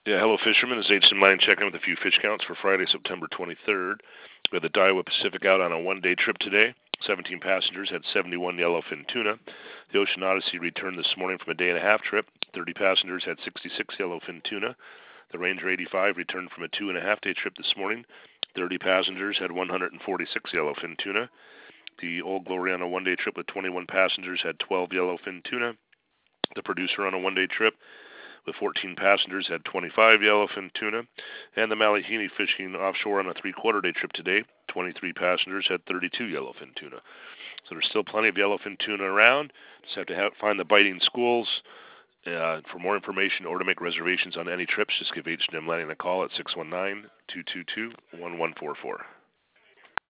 Yeah, hello fishermen. It's H.M. Line checking with a few fish counts for Friday, September 23rd. We had the Daiwa Pacific out on a one-day trip today. 17 passengers had 71 yellowfin tuna. The Ocean Odyssey returned this morning from a day-and-a-half trip. 30 passengers had 66 yellowfin tuna. The Ranger 85 returned from a two-and-a-half-day trip this morning. 30 passengers had 146 yellowfin tuna. The Old Glory on a one-day trip with 21 passengers had 12 yellowfin tuna. The Producer on a one-day trip with 14 passengers had 25 yellowfin tuna. And the Malihini fishing offshore on a three-quarter-day trip today, 23 passengers had 32 yellowfin tuna. So there's still plenty of yellowfin tuna around. Just have to find the biting schools. For more information or to make reservations on any trips, just give H&M Landing a call at 619-222-1144.